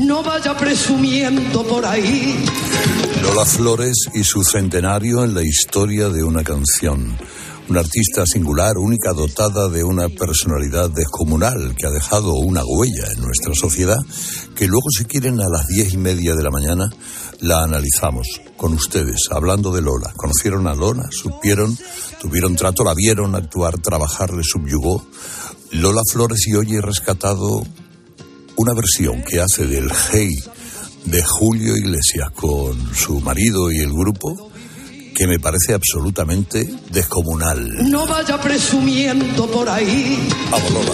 No vaya presumiendo por ahí. Lola Flores y su centenario en la historia de una canción. Una artista singular, única, dotada de una personalidad descomunal que ha dejado una huella en nuestra sociedad, que luego, si quieren, a las 10:30 de la mañana la analizamos con ustedes, hablando de Lola. Conocieron a Lola, supieron, tuvieron trato, la vieron actuar, trabajar, le subyugó. Lola Flores, y hoy he rescatado una versión que hace del Hey de Julio Iglesias con su marido y el grupo, que me parece absolutamente descomunal. No vaya presumiendo por ahí. Vamos, Lola.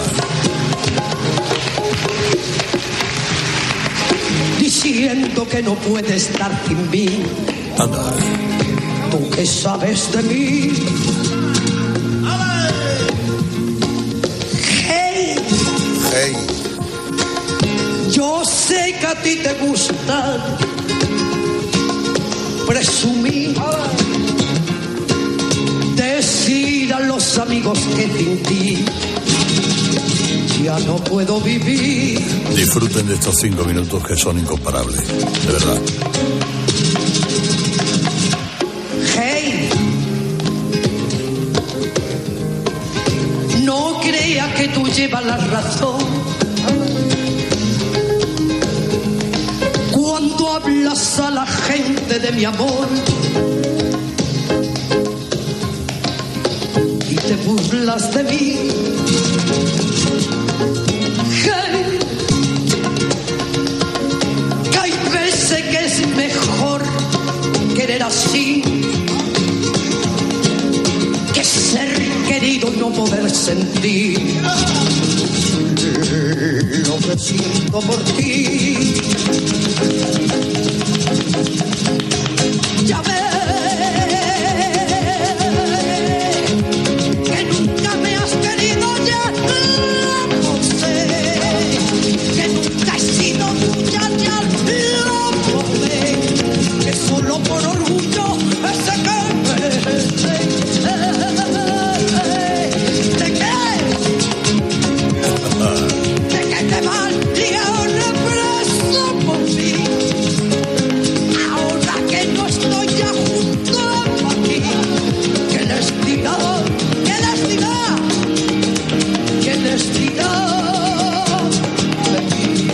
Diciendo que no puede estar sin mí. Anda. ¿Tú qué sabes de mí? Hey. Hey. Yo sé que a ti te gusta presumir, decir a los amigos que sin ti ya no puedo vivir. Disfruten de estos 5 minutos que son incomparables, de verdad. Hey, no crea que tú llevas la razón cuando hablas a la gente de mi amor y te burlas de mí. Hey, que hay veces que es mejor querer así que ser querido y no poder sentir lo que siento por ti. Ya ves que nunca me has querido, ya lo sé, que nunca he sido tuya, ya lo sé, que solo por orgullo ese que de que te mal y ahora preso por mí. Ahora que no estoy ya junto a ti, ¿qué les dirá? ¿Qué les dirá? ¿Qué les dirá de mí?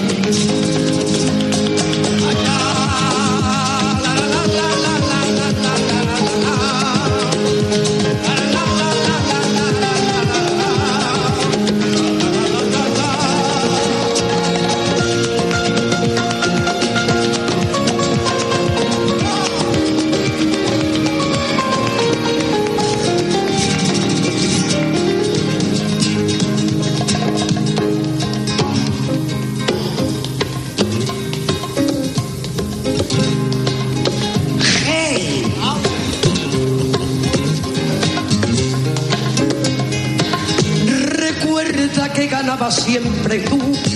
Que ganaba siempre tú,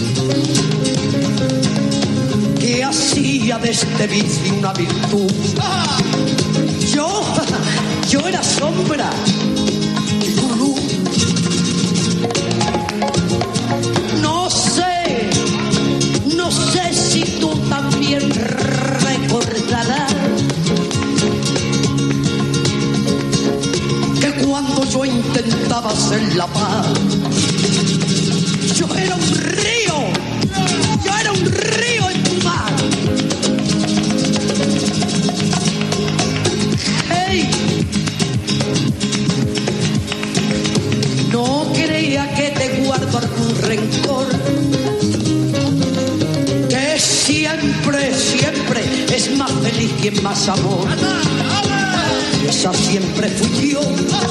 que hacía de este vicio una virtud. Yo era sombra y tú luz. No sé si tú también recordarás que cuando yo intentaba hacer la paz, yo era un río en tu mar. Hey, no crea que te guardo algún rencor, que siempre es más feliz quien más amor. Esa siempre fui yo.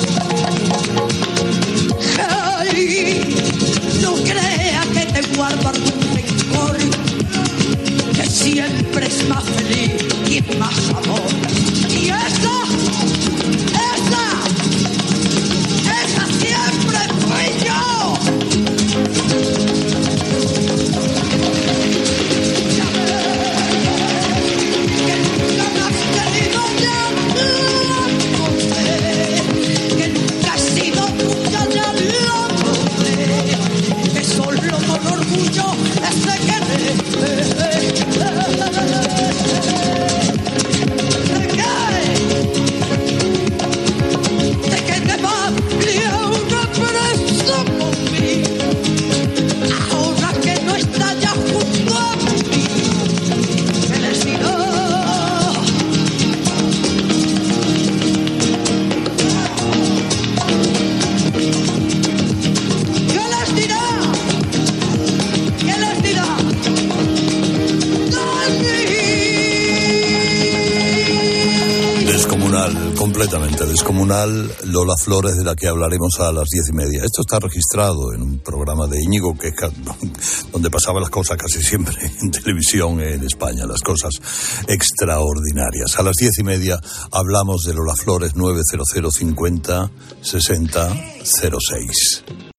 Hey, no crea que te guardo algún rencor, que siempre es más feliz y más amor. Y esa siempre fui yo. Ya ves que nunca me has querido, ya lo sé, que nunca has sido tuya, ya lo sé, que solo por orgullo ese querer Completamente descomunal, Lola Flores, de la que hablaremos a las 10:30. Esto está registrado en un programa de Íñigo, que es donde pasaban las cosas casi siempre en televisión en España, las cosas extraordinarias. A las 10:30 hablamos de Lola Flores, 900 50 60 06.